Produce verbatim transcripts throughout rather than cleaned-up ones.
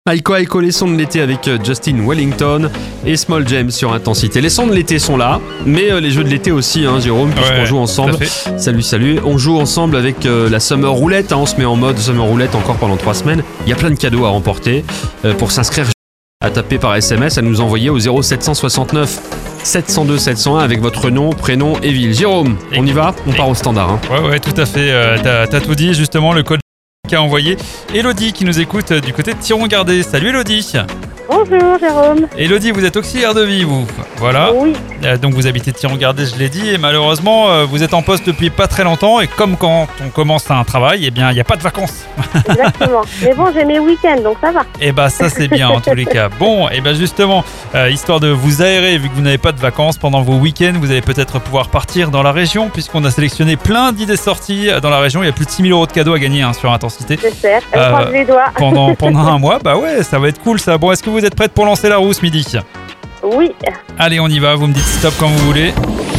Aiko Aiko, les sons de l'été avec Justin Wellington et Small James sur Intensité. Les sons de l'été sont là, mais euh, les jeux de l'été aussi, hein, Jérôme, puisqu'on ouais, joue ensemble. Salut, salut. On joue ensemble avec euh, la Summer Roulette. Hein, on se met en mode Summer Roulette encore pendant trois semaines. Il y a plein de cadeaux à remporter. Euh, pour s'inscrire, à taper par S M S, à nous envoyer au zéro sept cent soixante-neuf sept cent deux sept cent un avec votre nom, prénom et ville. Jérôme, on y va? On part au standard. Hein. Ouais, ouais, tout à fait. Euh, t'as, t'as tout dit, justement, le code qu'a envoyé Elodie qui nous écoute du côté de Thiron-Gardé. Salut Elodie. Bonjour Jérôme. Elodie, vous êtes auxiliaire de vie, vous. Voilà. Oui. Euh, donc vous habitez Thiron-Gardé, je l'ai dit, et malheureusement, euh, vous êtes en poste depuis pas très longtemps, et comme quand on commence un travail, eh bien, il n'y a pas de vacances. Exactement. Mais bon, j'ai mes week-ends, donc ça va. Et bah ça c'est bien en tous les cas. Bon, et ben justement, euh, histoire de vous aérer, vu que vous n'avez pas de vacances pendant vos week-ends, vous allez peut-être pouvoir partir dans la région, puisqu'on a sélectionné plein d'idées sorties dans la région. Il y a plus de six mille euros de cadeaux à gagner hein, sur Intensité. J'espère. Je croise les doigts. Pendant, pendant un mois, bah ouais, ça va être cool ça. Bon, est-ce que vous êtes prête pour lancer la roue ce midi? Oui. Allez, on y va, vous me dites stop quand vous voulez.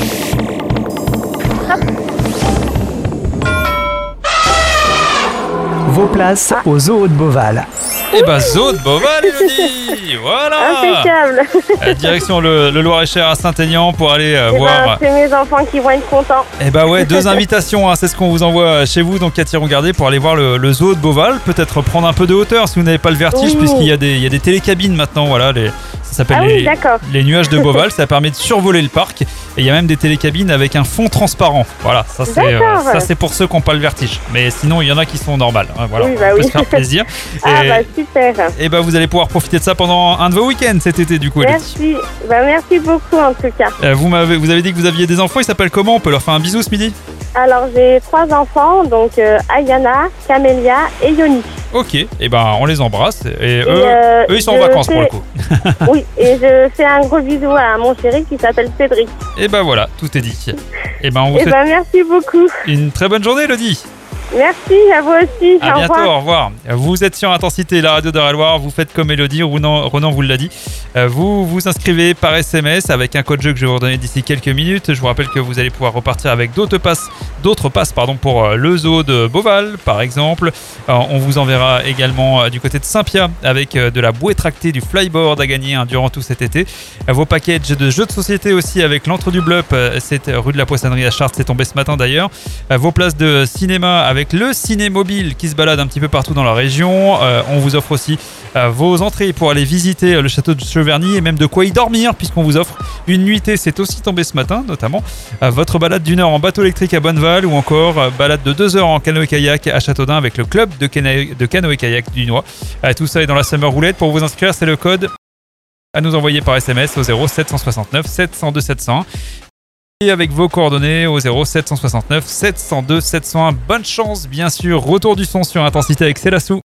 Vos places au zoo de Beauval. Et bah zoo de Beauval, Elodie. Voilà. Impeccable. Euh, direction le, le Loir-et-Cher à Saint-Aignan pour aller euh, Eh voir. ben, c'est mes enfants qui vont être contents. Et bah ouais, deux invitations, hein, c'est ce qu'on vous envoie chez vous, donc à Thiron-Gardé pour aller voir le, le zoo de Beauval. Peut-être prendre un peu de hauteur si vous n'avez pas le vertige, Oui. puisqu'il y a des, il y a des télécabines maintenant, voilà, les, ça s'appelle Ah oui, les, d'accord. les nuages de Beauval, ça permet de survoler le parc. Et il y a même des télécabines avec un fond transparent. Voilà, ça c'est, euh, D'accord. ça c'est pour ceux qui n'ont pas le vertige. Mais sinon, il y en a qui sont normales. hein, Voilà, Oui, bah on peut oui. se faire plaisir. Ah et, bah super. et bah vous allez pouvoir profiter de ça pendant un de vos week-ends cet été du coup. Elodie. Merci. Bah merci beaucoup en tout cas. Euh, vous, m'avez, vous avez dit que vous aviez des enfants, ils s'appellent comment? On peut leur faire un bisou ce midi? Alors j'ai trois enfants, donc euh, Ayana, Camélia et Yoni. Ok, et ben on les embrasse. Et, eux, euh, eux, ils sont en je vacances fais- pour le coup. Oui, et je fais un gros bisou à mon chéri qui s'appelle Cédric. Et ben voilà, tout est dit. Et ben on vous Et souhaite bah merci beaucoup. une très bonne journée, Elodie. Merci à vous aussi. À Au bientôt, revoir. au revoir. Vous êtes sur Intensité, la radio d'Eure-et-Loir. Vous faites comme Elodie, Ronan, Ronan vous l'a dit. Euh, Vous vous inscrivez par S M S avec un code jeu que je vais vous redonner d'ici quelques minutes. Je vous rappelle que vous allez pouvoir repartir avec d'autres passes, d'autres passes pardon, pour euh, le zoo de Beauval, par exemple. Euh, on vous enverra également euh, du côté de Saint-Pia avec euh, de la bouée tractée, du flyboard à gagner hein, durant tout cet été. Euh, Vos packages de jeux de société aussi avec l'Entre du Blup, euh, c'est euh, rue de la Poissonnerie à Chartres, c'est tombé ce matin d'ailleurs. Euh, Vos places de cinéma avec le Cinémobile qui se balade un petit peu partout dans la région. Euh, on vous offre aussi euh, vos entrées pour aller visiter euh, le château de Cheverny et même de quoi y dormir puisqu'on vous offre une nuitée, c'est aussi tombé ce matin notamment. Euh, votre balade d'une heure en bateau électrique à Bonneval ou encore euh, balade de deux heures en canoë-kayak à Châteaudun avec le club de, cana- de canoë-kayak du Noix. Euh, tout ça est dans la Summer Roulette. Pour vous inscrire, c'est le code à nous envoyer par S M S au zéro sept cent soixante-neuf sept cent deux sept cent un. Et avec vos coordonnées au zéro sept cent soixante-neuf sept cent deux sept cent un. Bonne chance, bien sûr. Retour du son sur Intensité avec Célassou.